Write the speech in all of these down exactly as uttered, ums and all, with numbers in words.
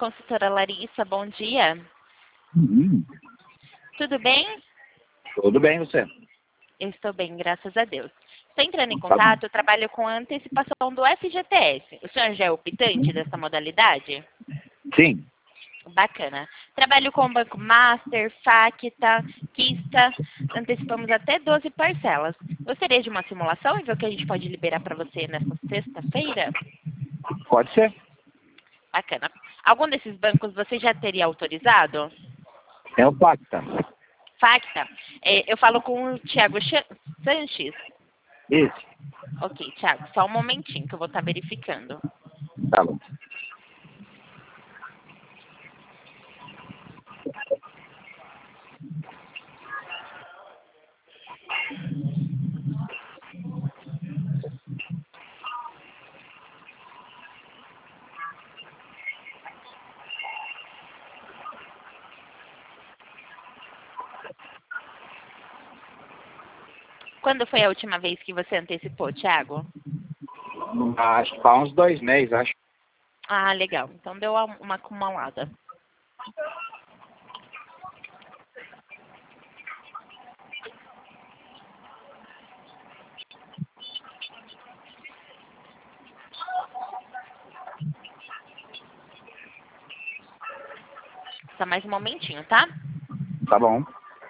consultora Larissa, bom dia. Uhum. Tudo bem? Tudo bem, você? Eu estou bem, graças a Deus. Estou entrando em Tá bom. contato, eu trabalho com a antecipação do F G T S. O senhor já é optante dessa modalidade? Sim. Bacana. Trabalho com o Banco Master, Facta, Kista, antecipamos até doze parcelas. Gostaria de uma simulação e ver o que a gente pode liberar para você nessa sexta-feira? Pode ser. Bacana. Algum desses bancos você já teria autorizado? É o Pacta. Facta. É, eu falo com o Thiago Ch- Sanches. Isso. Ok, Thiago, só um momentinho que eu vou estar verificando. Tá bom. Quando foi a última vez que você antecipou, Thiago? Acho que faz uns dois meses, acho. Ah, legal. Então deu uma acumulada. Só mais um momentinho, tá? Tá bom.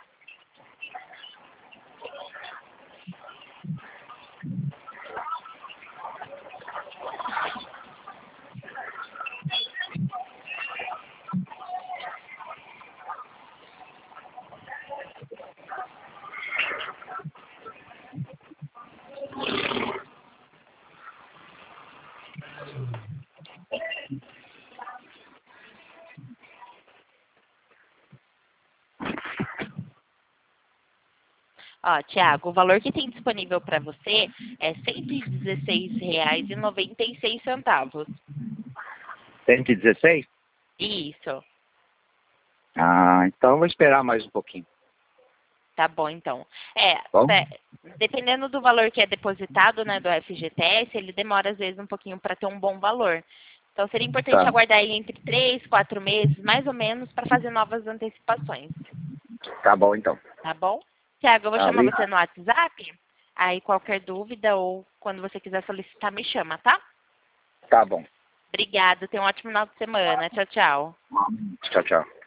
Ó, Thiago, o valor que tem disponível para você é cento e dezesseis reais e noventa e seis centavos. cento e dezesseis? Isso. Ah, então eu vou esperar mais um pouquinho. Tá bom, então. É, Bom? é, dependendo do valor que é depositado, né, do F G T S, ele demora às vezes um pouquinho para ter um bom valor. Então seria importante Tá. aguardar aí entre três, quatro meses, mais ou menos, para fazer novas antecipações. Tá bom, então. Tá bom? Tiago, eu vou Tá, chamar obrigado. você no WhatsApp. Aí qualquer dúvida ou quando você quiser solicitar, me chama, tá? Tá bom. Obrigada, tenha um ótimo final de semana. Tchau, tchau. Tchau, tchau.